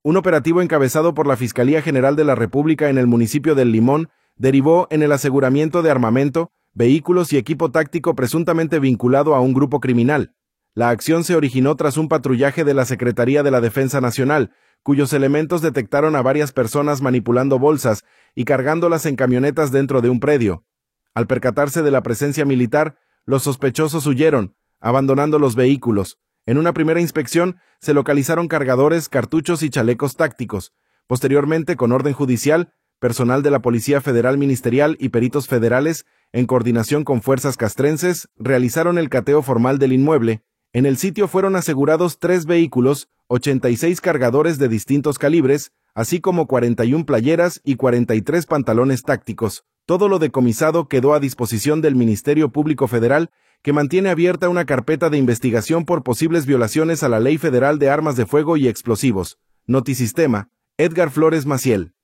Un operativo encabezado por la Fiscalía General de la República en el municipio del Limón derivó en el aseguramiento de armamento, vehículos y equipo táctico presuntamente vinculado a un grupo criminal. La acción se originó tras un patrullaje de la Secretaría de la Defensa Nacional, cuyos elementos detectaron a varias personas manipulando bolsas y cargándolas en camionetas dentro de un predio. Al percatarse de la presencia militar, los sospechosos huyeron, abandonando los vehículos. En una primera inspección, se localizaron cargadores, cartuchos y chalecos tácticos. Posteriormente, con orden judicial, personal de la Policía Federal Ministerial y peritos federales, en coordinación con fuerzas castrenses, realizaron el cateo formal del inmueble. En el sitio fueron asegurados 3 vehículos, 86 cargadores de distintos calibres, así como 41 playeras y 43 pantalones tácticos. Todo lo decomisado quedó a disposición del Ministerio Público Federal, que mantiene abierta una carpeta de investigación por posibles violaciones a la Ley Federal de Armas de Fuego y Explosivos. Notisistema, Edgar Flores Maciel.